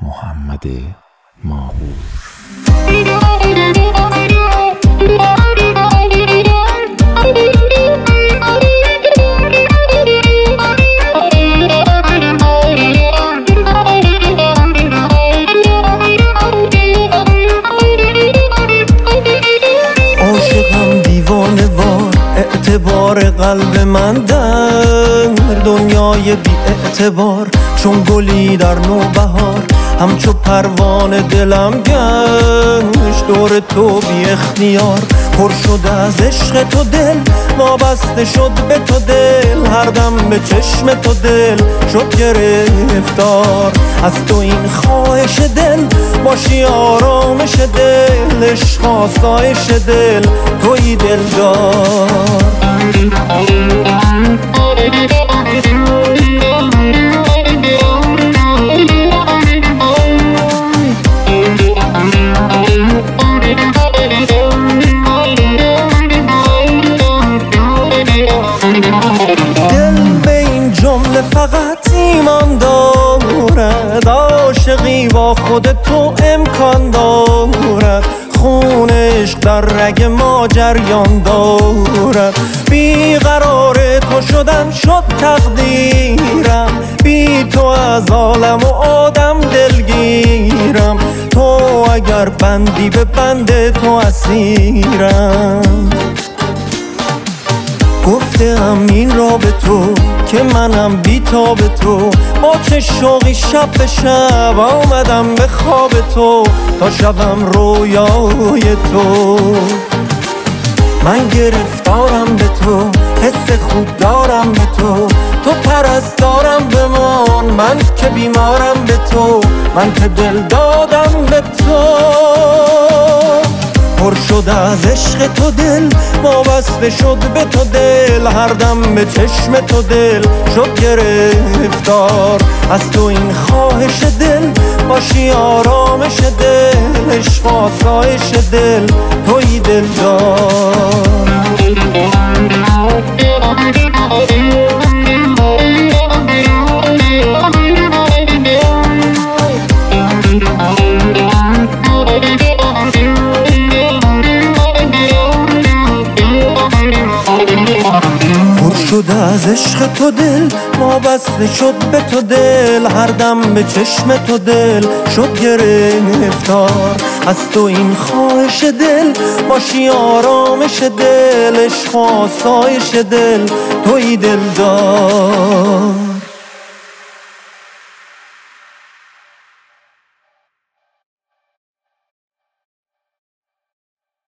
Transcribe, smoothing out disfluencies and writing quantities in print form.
محمد ماهور. عاشقم دیوانه وار، اعتبار قلب من در دنیای بی اعتبار، چون گلی در نوبهار، همچو پروانه دلم گشت دور تو بی اختیار. پر شده از عشق تو دل، وابسته شد به تو دل، هر دم به چشم تو دل شد گرفتار. از تو این خواهش دل باشی آرامش دل، عشق آسایش دل تویی دلدار. فقط ایمان دارد، عاشقی با خود تو امکان دارد، خون عشق در رگ ما جریان دارد. بیقرار تو شدن شد تقدیرم، بی تو از عالم و آدم دلگیرم. تو اگر بندی به بند تو اسیرم. گفتم این را به تو که منم بی‌تاب تو، با چه شوقی شب به شب آمدم به خواب تو تا شبم رویای تو. من گرفتارم به تو، حس خوب دارم به تو، تو پرستارم بمان، من که بیمارم به تو، من که دل دادم به تو. پر شده از عشق تو دل، وابسته شد به تو دل، هر دم به چشم تو دل شد گرفتار. از تو این خواهش دل باشی آرامش دل، عشق آسایش دل تویی دلدار. شده از عشق تو دل، وابسته شد به تو دل، هر دم به چشم تو دل شد گرفتار. از تو این خواهش دل باشی آرامش دل، عشق و آسایش دل تویی دلدار.